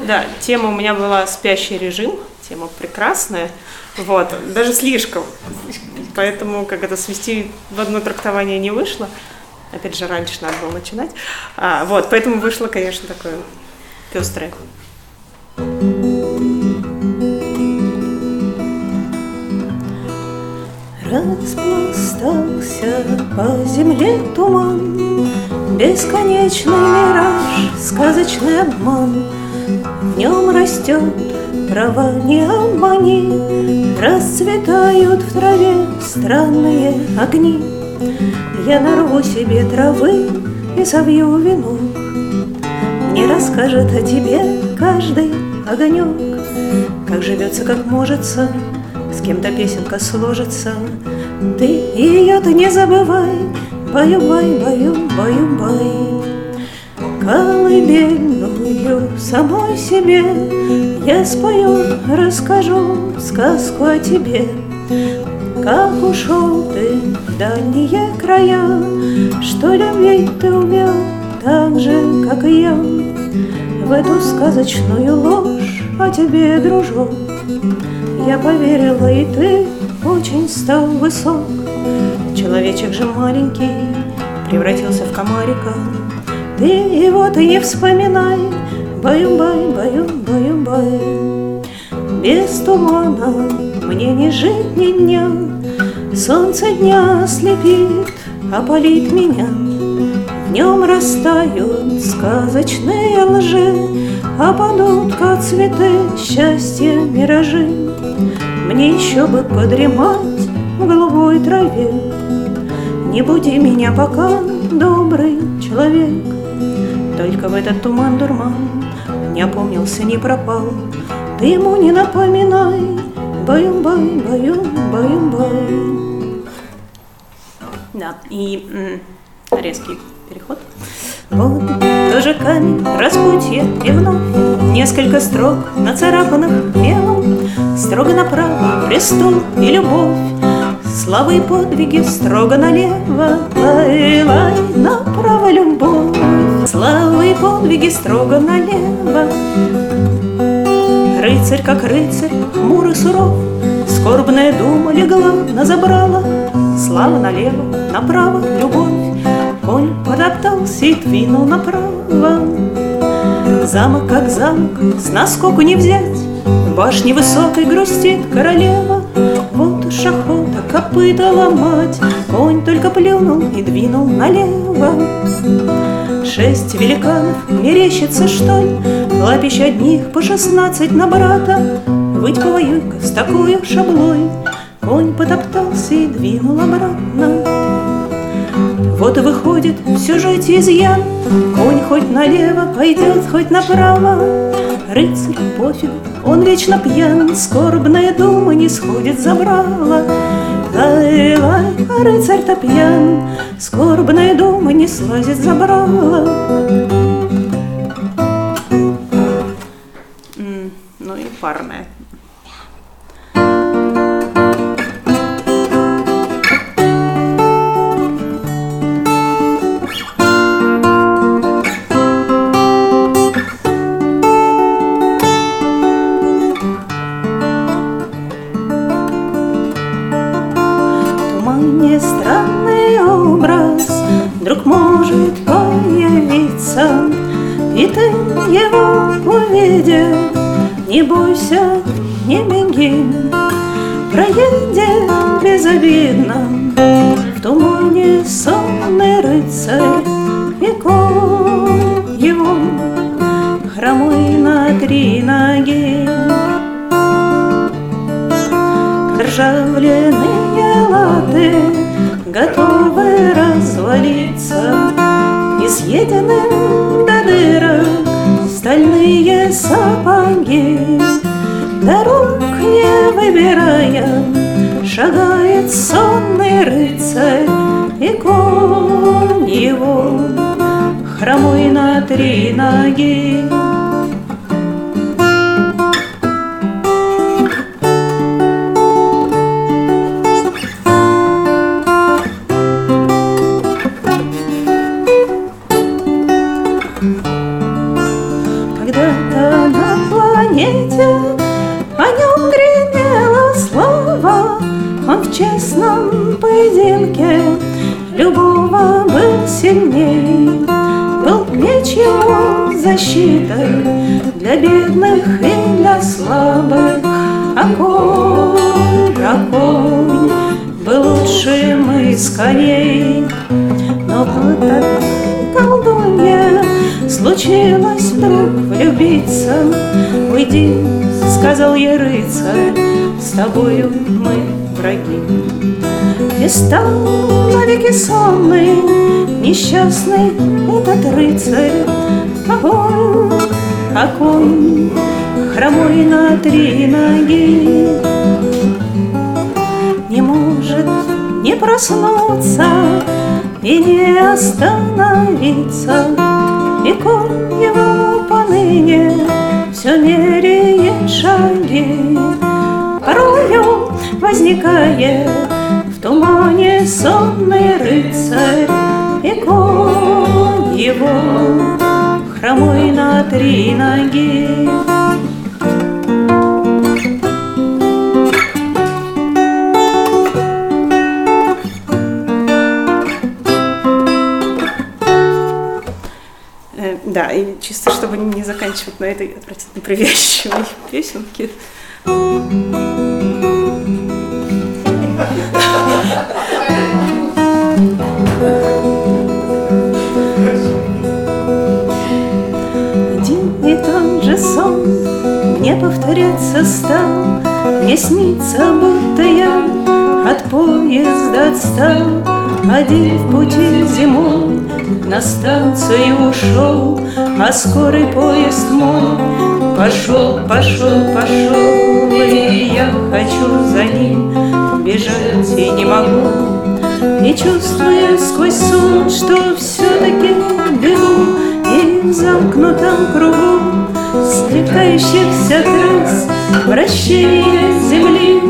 Да, тема у меня была «Спящий режим», тема прекрасная, вот, даже слишком, поэтому как это свести в одно трактование не вышло, опять же, раньше надо было начинать, вот, поэтому вышло, конечно, такое пестрое. Распластался по земле туман, бесконечный мираж, сказочный обман. В нем растет трава, не обмани, расцветают в траве странные огни. Я нарву себе травы и совью венок, мне расскажет о тебе каждый огонек. Как живется, как можется, с кем-то песенка сложится. Ты ее-то не забывай, баю-бай, баю-баю-бай. Колыбельную самой себе я спою, расскажу сказку о тебе. Как ушел ты в дальние края, что любить ты умел так же, как и я. В эту сказочную ложь о тебе, дружок, я поверила, и ты очень стал высок. Человечек же маленький превратился в комарика. Ты его-то не вспоминай, баю-бай, баю-баю-бай. Без тумана мне не жить ни дня, солнце дня ослепит, опалит меня. В нем растают сказочные лжи, опадут, как цветы, счастья, миражи. Мне еще бы подремать в голубой траве. Не буди меня пока, добрый человек. Только в этот туман-дурман не опомнился, не пропал. Ты ему не напоминай, баю-бай, баю-баю-бай. Да, и резкий переход. Вот тоже камень распутья, и вновь несколько строк, нацарапанных мелом. Строго направо престол и любовь, славы и подвиги строго налево. Лай-лай, направо любовь, славы и подвиги строго налево. Рыцарь, как рыцарь, хмурый суров, скорбная дума легла на забрала. Слава налево, направо любовь, конь подоптался и двинул направо. Замок, как замок, с наскоку не взять, в башне высокой грустит королева. Вот уж охота копыта ломать, конь только плюнул и двинул налево. 6 великанов мерещится, что ли, лапищ одних по 16 на брата. Выть повоюй-ка с такой шаблой, конь потоптался и двинул обратно. Вот и выходит в сюжете изъян, конь хоть налево пойдет, хоть направо. Рыцарь пофиг, он вечно пьян, скорбная дума не сходит забрала. Лай-лай, а рыцарь-то пьян, скорбная дума не слазит забрала. Ну и парная. Странный образ вдруг может появиться, и ты его увидев, не бойся, не беги, проедет безобидно в тумане сонный рыцарь, и конь его хромой на 3 ноги. Ржавленные латы готовы развалиться, изъедены до дырок стальные сапоги. Дорог не выбирая, шагает сонный рыцарь, и конь его хромой на 3 ноги. Когда-то на поединке любого был сильней. Был меч его защитой для бедных и для слабых. Огонь, огонь был лучшим из коней. Но вот одна колдунья случилось вдруг влюбиться. «Уйди, — сказал ей рыцарь, — с тобою мы враги». И стал навеки сонный, несчастный этот рыцарь. Огонь, огонь, хромой на 3 ноги. Не может не проснуться и не остановиться, и конь его поныне все меряет шаги. Порою возникает в тумане сонный рыцарь, и конь его хромой на 3 ноги. Да, и чисто чтобы не заканчивать на этой отвратительно привязчивой песенке. Один и тот же сон мне повторяться стал. Мне снится, будто я от поезда отстал. Один в пути зимой на станцию ушел, а скорый поезд мой пошел, пошел, пошел. И я хочу за ним бежать и не могу. И чувствую сквозь сон, что все-таки бегу. И в замкнутом кругу слетающихся трасс вращение земли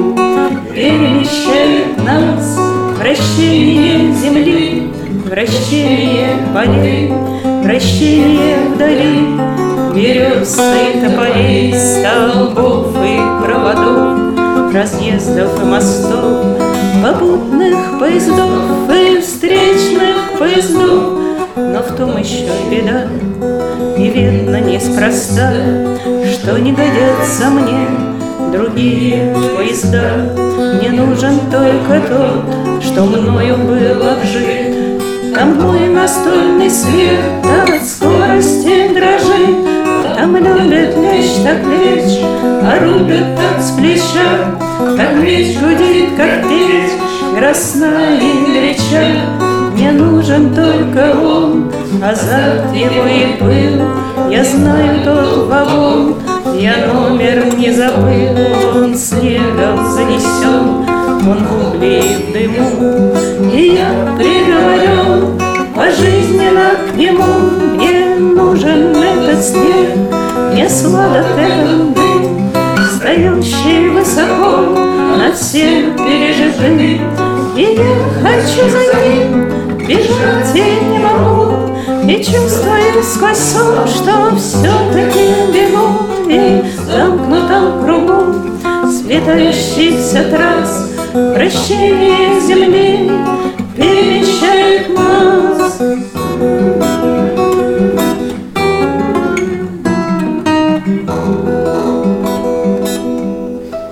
перемещает нас. Вращение земли, вращение полей, вращение вдали берез и тополей, столбов и проводов, разъездов и мостов, попутных поездов и встречных поездов. Но в том еще беда, и видно неспроста, что не годятся мне другие поезда. Мне нужен только тот, что мною был обжит. Там мой настольный свет от скорости дрожит. Там любит лечь так лечь, а рубит так с плеча. Там меч гудит, как печь, красна и горяча. Мне нужен только он, азарт его и пыл. Я знаю тот вагон, я номер не забыл. Он снегом занесен, он в угле и в дыму, и я приговорен пожизненно к нему. Мне нужен этот снег, мне сладок этот дым, стоящий высоко над всем пережитым. И я хочу за ним бежать и не могу, и чувствую сквозь сон, что все-таки бегу. И в замкнутом кругу сплетающихся трасс вращение земли